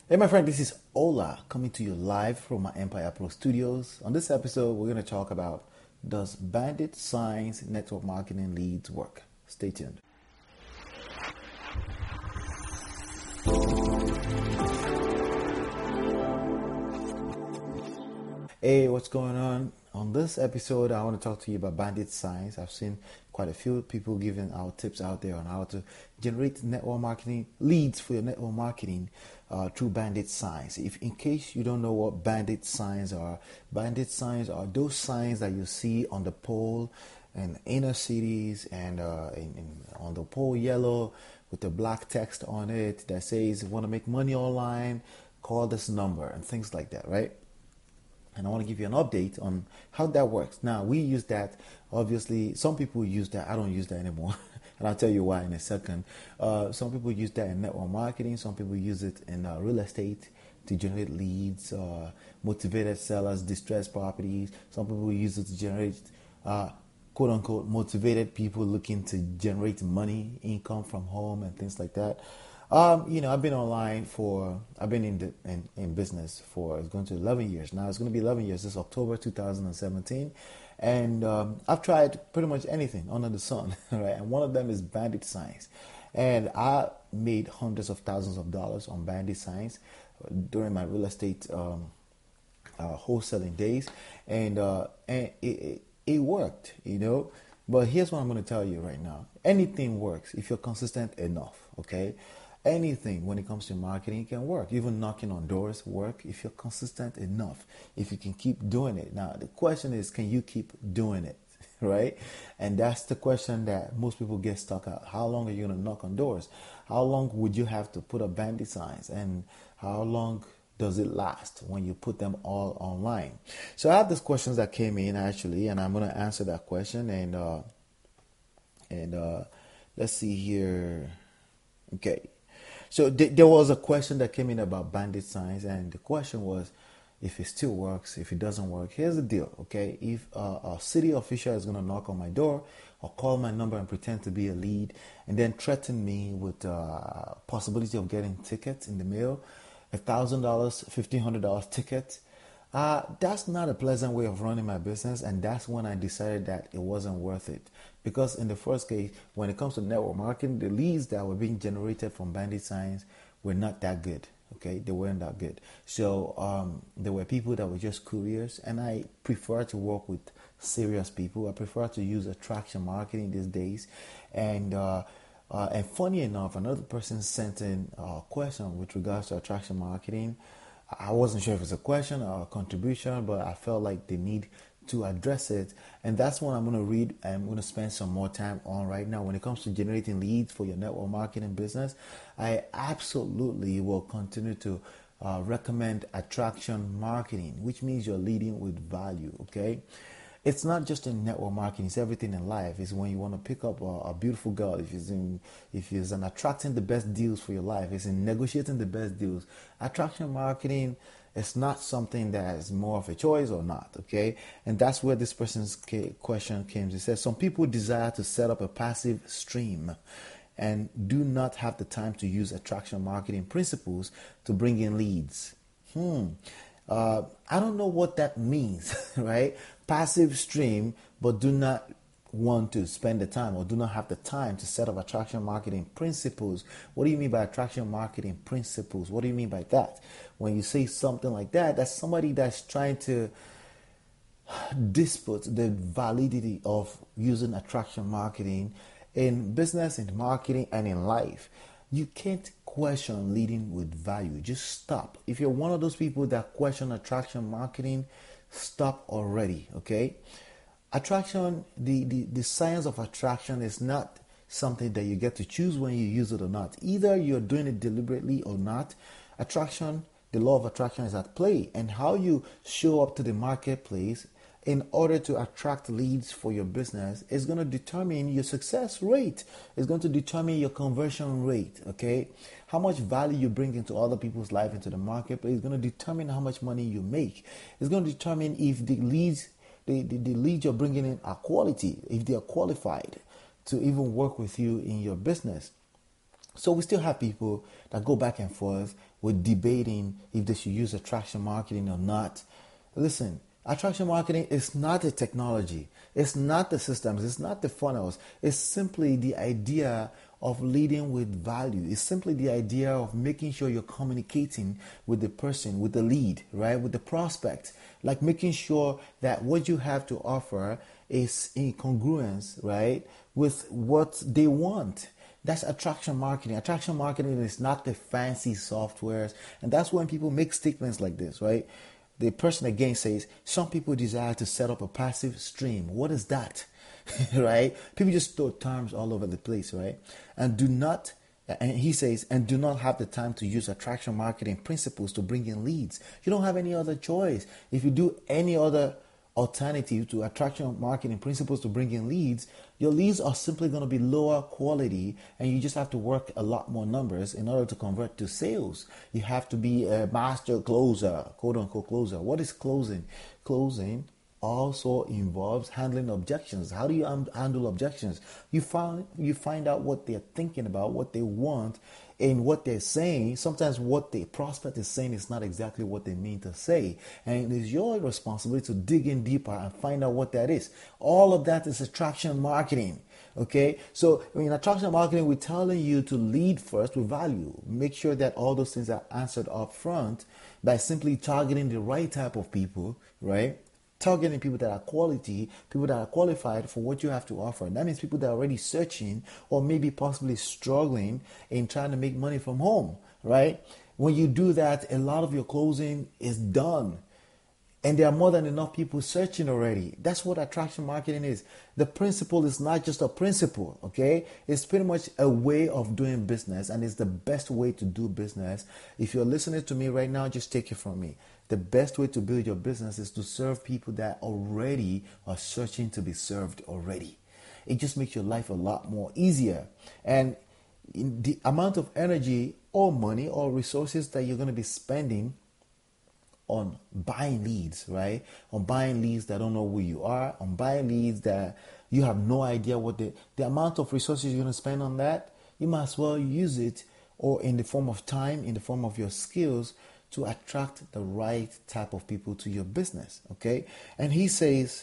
Hey, my friend, this is Ola coming to you live from my Empire Pro Studios. On this episode, we're going to talk about, does Bandit Signs network marketing leads work? Stay tuned. Hey, what's going on? On this episode, I want to talk to you about Bandit Signs. I've seen quite a few people giving out tips out there on how to generate network marketing leads for your network marketing through Bandit Signs. If in case you don't know what Bandit Signs are those signs that you see on the pole in inner cities and on the pole yellow with the black text on it that says, "Want to make money online? Call this number," and things like that, right? And I want to give you an update on how that works. Now, we use that. Obviously, some people use that. I don't use that anymore. And I'll tell you why in a second. Some people use that in network marketing. Some people use it in real estate to generate leads, motivated sellers, distressed properties. Some people use it to generate quote unquote motivated people looking to generate money, income from home, and things like that. I've been I've been in business for, it's going to 11 years now. It's going to be 11 years this October 2017. And I've tried pretty much anything under the sun, right? And one of them is Bandit Signs. And I made hundreds of thousands of dollars on Bandit Signs during my real estate wholesaling days. And it worked, But here's what I'm going to tell you right now. Anything works if you're consistent enough, okay? Anything when it comes to marketing can work. Even knocking on doors work if you're consistent enough. If you can keep doing it. Now, the question is, can you keep doing it? Right? And that's the question that most people get stuck at. How long are you going to knock on doors? How long would you have to put up Bandit Signs? And how long does it last when you put them all online? So I have these questions that came in actually, and I'm going to answer that question. And let's see here. Okay. So there was a question that came in about Bandit Signs, and the question was, if it still works, if it doesn't work. Here's the deal, okay? If a city official is going to knock on my door or call my number and pretend to be a lead and then threaten me with possibility of getting tickets in the mail, $1,000, $1,500 ticket, that's not a pleasant way of running my business, and that's when I decided that it wasn't worth it. Because in the first case, when it comes to network marketing, the leads that were being generated from Bandit Signs were not that good. Okay, they weren't that good. So there were people that were just curious, and I prefer to work with serious people. I prefer to use attraction marketing these days, and funny enough, another person sent in a question with regards to attraction marketing. I wasn't sure if it's a question or a contribution, but I felt like the need to address it. And that's what I'm going to read and I'm going to spend some more time on right now. When it comes to generating leads for your network marketing business, I absolutely will continue to recommend attraction marketing, which means you're leading with value, okay? It's not just in network marketing, it's everything in life. It's when you want to pick up a beautiful girl, if it's in attracting the best deals for your life, it's in negotiating the best deals. Attraction marketing is not something that is more of a choice or not, okay? And that's where this person's question came. It says, some people desire to set up a passive stream and do not have the time to use attraction marketing principles to bring in leads. I don't know what that means, right? Passive stream, but do not want to spend the time or do not have the time to set up attraction marketing principles. What do you mean by attraction marketing principles? What do you mean by that? When you say something like that, that's somebody that's trying to dispute the validity of using attraction marketing in business, in marketing, and in life. You can't question leading with value. Just stop. If you're one of those people that question attraction marketing, stop already, okay? Attraction, the science of attraction is not something that you get to choose when you use it or not. Either you're doing it deliberately or not. Attraction, the law of attraction is at play, and how you show up to the marketplace in order to attract leads for your business is going to determine your success rate. It's going to determine your conversion rate, okay? How much value you bring into other people's life, into the marketplace, is going to determine how much money you make. It's going to determine if the leads you're bringing in are quality, if they are qualified to even work with you in your business. So we still have people that go back and forth we're debating if they should use attraction marketing or not. Listen, attraction marketing is not the technology, it's not the systems, it's not the funnels. It's simply the idea of leading with value. It's simply the idea of making sure you're communicating with the person, with the lead, right? With the prospect. Like making sure that what you have to offer is in congruence, right, with what they want. That's attraction marketing. Attraction marketing is not the fancy softwares. And that's when people make statements like this, right? The person again says, some people desire to set up a passive stream. What is that? Right? People just throw terms all over the place, right? And he says, and do not have the time to use attraction marketing principles to bring in leads. You don't have any other choice. If you do any other alternative to attraction marketing principles to bring in leads, your leads are simply going to be lower quality, and you just have to work a lot more numbers in order to convert to sales. You have to be a master closer, quote unquote closer. What is closing? Closing also involves handling objections. How do you handle objections? You find out what they're thinking about, what they want, and what they're saying. Sometimes what the prospect is saying is not exactly what they mean to say, and it is your responsibility to dig in deeper and find out what that is. All of that is attraction marketing. Okay, so in attraction marketing, we're telling you to lead first with value. Make sure that all those things are answered up front by simply targeting the right type of people, right? Targeting people that are quality, people that are qualified for what you have to offer. That means people that are already searching or maybe possibly struggling in trying to make money from home, right? When you do that, a lot of your closing is done. And there are more than enough people searching already. That's what attraction marketing is. The principle is not just a principle, okay? It's pretty much a way of doing business, and it's the best way to do business. If you're listening to me right now, just take it from me. The best way to build your business is to serve people that already are searching to be served already. It just makes your life a lot more easier. And the amount of energy or money or resources that you're going to be spending on buying leads, right? On buying leads that don't know who you are, on buying leads that you have no idea what the amount of resources you're going to spend on that, you might as well use it or in the form of time, in the form of your skills to attract the right type of people to your business, okay? And he says,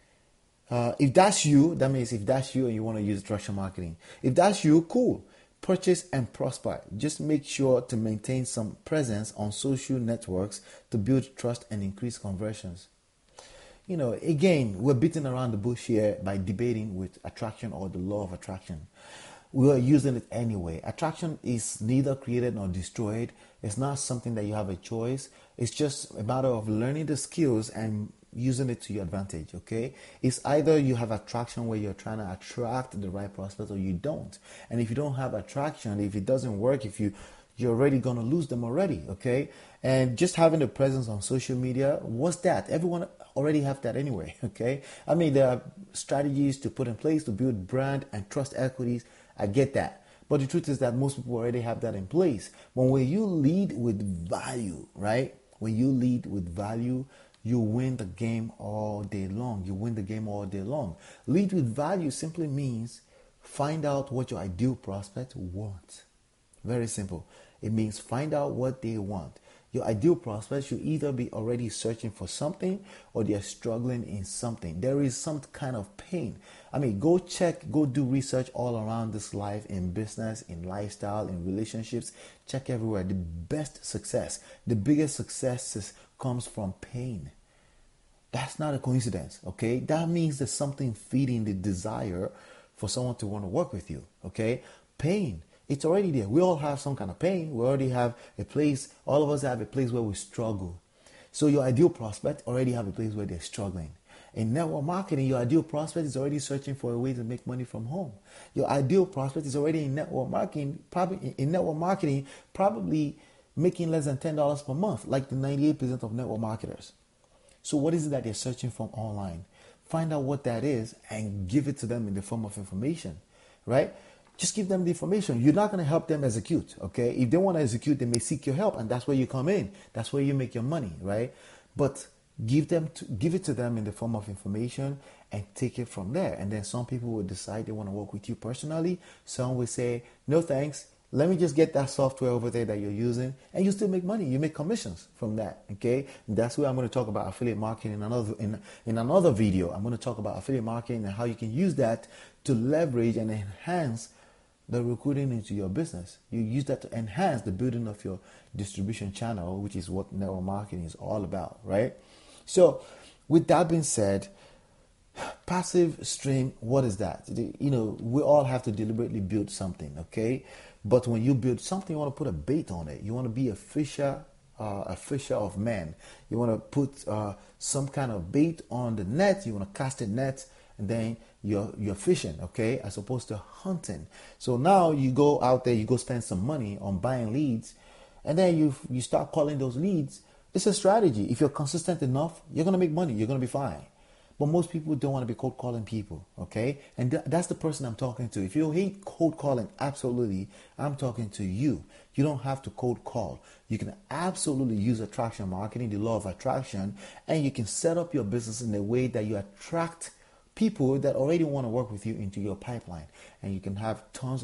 if that's you, that means if that's you and you want to use attraction marketing, if that's you, cool. Purchase and prosper. Just make sure to maintain some presence on social networks to build trust and increase conversions. You know, again, we're beating around the bush here by debating with attraction or the law of attraction. We are using it anyway. Attraction is neither created nor destroyed. It's not something that you have a choice. It's just a matter of learning the skills and using it to your advantage, okay? It's either you have attraction where you're trying to attract the right prospect or you don't. And if you don't have attraction, if it doesn't work, you're already going to lose them already, okay? And just having the presence on social media, what's that? Everyone already have that anyway, okay? I mean, there are strategies to put in place to build brand and trust equities. I get that. But the truth is that most people already have that in place. But when you lead with value, right? When you lead with value, you win the game all day long. You win the game all day long. Lead with value simply means find out what your ideal prospect wants. Very simple. It means find out what they want. Your ideal prospect should either be already searching for something or they're struggling in something. There is some kind of pain. I mean, go do research all around this life, in business, in lifestyle, in relationships. Check everywhere. The best success, the biggest successes comes from pain. That's not a coincidence, okay? That means there's something feeding the desire for someone to want to work with you, okay? Pain. It's already there. We all have some kind of pain. We already have a place. All of us have a place where we struggle. So your ideal prospect already have a place where they're struggling. In network marketing, your ideal prospect is already searching for a way to make money from home. Your ideal prospect is already in network marketing, probably making less than $10 per month, like the 98% of network marketers. So what is it that they're searching for online? Find out what that is and give it to them in the form of information, right? Just give them the information. You're not going to help them execute, okay? If they want to execute, they may seek your help, and that's where you come in. That's where you make your money, right? But give it to them in the form of information and take it from there. And then some people will decide they want to work with you personally. Some will say, no thanks, let me just get that software over there that you're using, and you still make money. You make commissions from that. Okay, and that's where I'm going to talk about affiliate marketing in another video. I'm going to talk about affiliate marketing and how you can use that to leverage and enhance the recruiting into your business. You use that to enhance the building of your distribution channel, which is what network marketing is all about, right? So, with that being said, passive stream, what is that? You know, we all have to deliberately build something, okay? But when you build something, you want to put a bait on it. You want to be a fisher of men. You want to put some kind of bait on the net. You want to cast a net, and then you're fishing, okay, as opposed to hunting. So now you go out there, you go spend some money on buying leads, and then you start calling those leads. It's a strategy. If you're consistent enough, you're gonna make money. You're gonna be fine. But most people don't want to be cold calling people, okay? And that's the person I'm talking to. If you hate cold calling, absolutely, I'm talking to you. You don't have to cold call. You can absolutely use attraction marketing, the law of attraction, and you can set up your business in a way that you attract people that already want to work with you into your pipeline, and you can have tons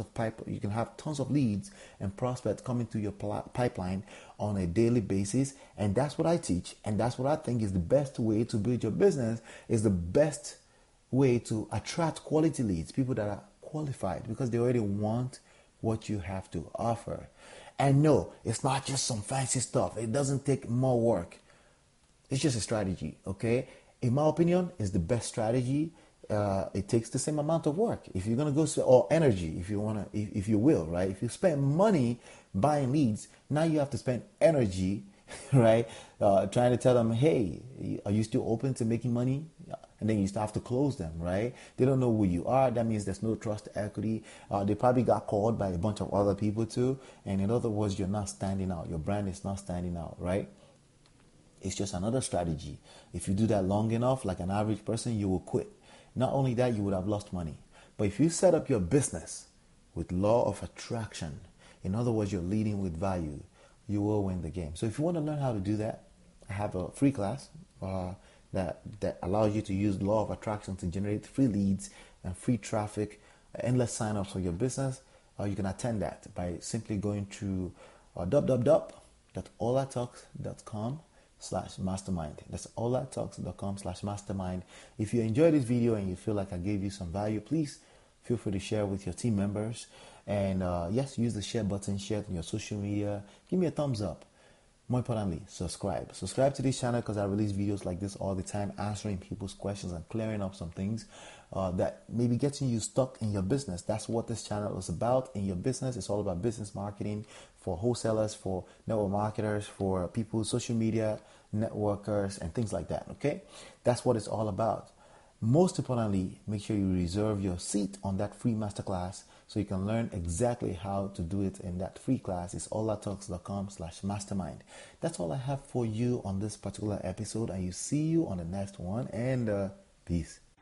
of leads and prospects coming through your pipeline on a daily basis. And that's what I teach, and that's what I think is the best way to build your business, is the best way to attract quality leads, people that are qualified because they already want what you have to offer. And no, it's not just some fancy stuff. It doesn't take more work. It's just a strategy, okay? In my opinion, it's the best strategy. It takes the same amount of work. If you're gonna go or energy, if you will, right? If you spend money buying leads, now you have to spend energy, right? Trying to tell them, hey, are you still open to making money? And then you still have to close them, right? They don't know who you are. That means there's no trust equity. They probably got called by a bunch of other people too. And in other words, you're not standing out. Your brand is not standing out, right? It's just another strategy. If you do that long enough, like an average person, you will quit. Not only that, you would have lost money. But if you set up your business with law of attraction, in other words, you're leading with value, you will win the game. So if you want to learn how to do that, I have a free class that allows you to use law of attraction to generate free leads and free traffic, endless signups for your business. You can attend that by simply going to www.olatalks.com/mastermind. That's olatalks.com/mastermind. If you enjoyed this video and you feel like I gave you some value, please feel free to share with your team members. And yes, use the share button, share it on your social media. Give me a thumbs up. More importantly, subscribe. Subscribe to this channel because I release videos like this all the time, answering people's questions and clearing up some things that maybe getting you stuck in your business. That's what this channel is about. In your business, it's all about business marketing for wholesalers, for network marketers, for people, social media networkers, and things like that, okay? That's what it's all about. Most importantly, make sure you reserve your seat on that free masterclass so you can learn exactly how to do it in that free class. It's olatalks.com/mastermind. That's all I have for you on this particular episode, and you see you on the next one, and peace.